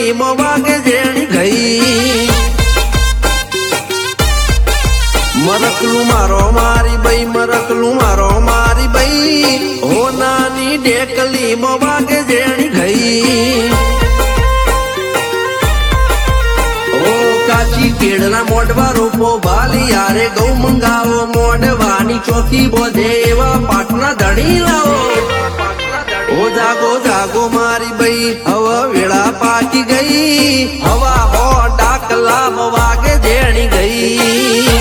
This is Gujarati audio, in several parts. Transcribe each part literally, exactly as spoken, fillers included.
ઢેકલી મો વાગે જેણી ગઈ મરકલું મારો મારી બઈ મરકલું મારો મારી બઈ હો નાની ઢેકલી મો વાગે જેણી ગઈ ઓ કાચી કેળના મોઢવા રોપો બાલી યારે ગૌ મંગાવો મોઢવાની ચોકી બોધે એવા પાટના ધણી લાવો ઓ જાગો જાગો મારી બઈ હવે વેળા પાકી ગઈ હવા હો ડાકલા વાગે જેણી ગઈ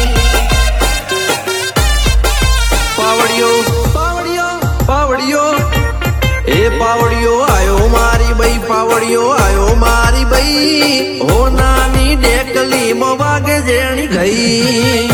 પાવડિયો પાવડિયો પાવડિયો એ પાવડિયો આયો મારી બઈ પાવડિયો આયો મારી બઈ હો નાની ઢેકલી મો વાગે જેણી ગઈ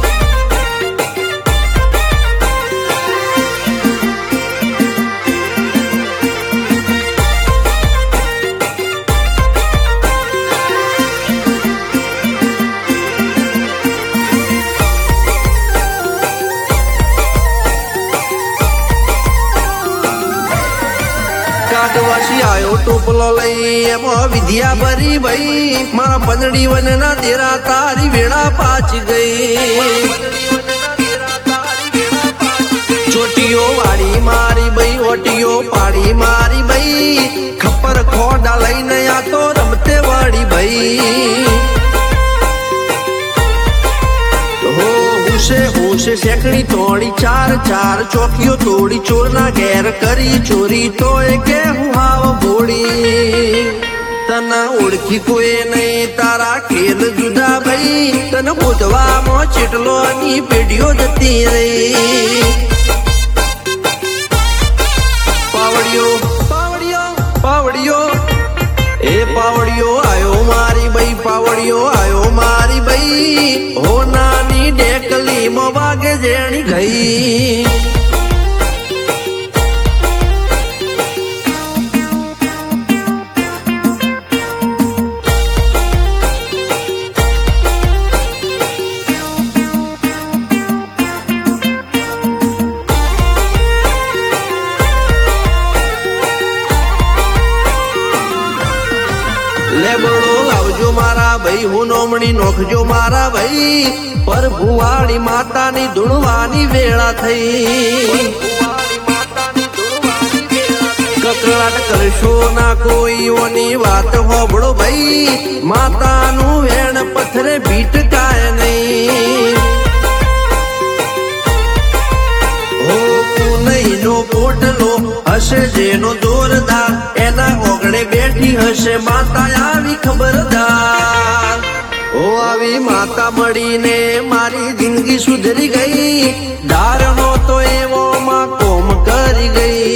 કાટવાસી આયો ટોપલો લઈ એમાં વિદ્યા ભરી ભાઈ મારા પંદડી વનના તેરા તારી વેળા પાછી ગઈ ચોટીઓ વાળી મારી બઈ ઓટીઓ પાડી મારી બઈ ખપ્પર ખોડા લઈને આ તો રમતે વાળી બઈ હોશે હોશે શેકડી તોડી ચાર ચાર ચોકીઓ તોડી ચોરના ઘેર કરી ચોરી તો એ કે હું હાવ ભોળી તને ઓળખી કોઈ નહીં તારા ખેલ જુદા ભાઈ તને બોધવામાં ચેટલો ની પેઢીઓ જતી રહી પાવડિયો પાવડિયો પાવડિયો એ પાવડિયો આયો મારી બઈ પાવડિયો આયો મારી બઈ હો નાની ઢેકલી મો વાગે જેણી ગઈ લેબડો લાવજો મારા ભાઈ હું નોમણી નોખજો મારા ભાઈ પર ભુવાળી માતાની ધૂણવાની વેળા થઈ કકળાટ કરશો ના કોઈઓની વાત હોબળો ભાઈ માતાનું વેણ પથરે ભીટકાય નહીં હો પુનઈનો પોટલો હશે જેનો જોરદાર એના ઓગણે બેઠી હશે માતા આવી ખબરદાર ઓ આવી માતા મળીને મારી જિંદગી સુધરી ગઈ ધારનો તો એવો માં કોમ કરી ગઈ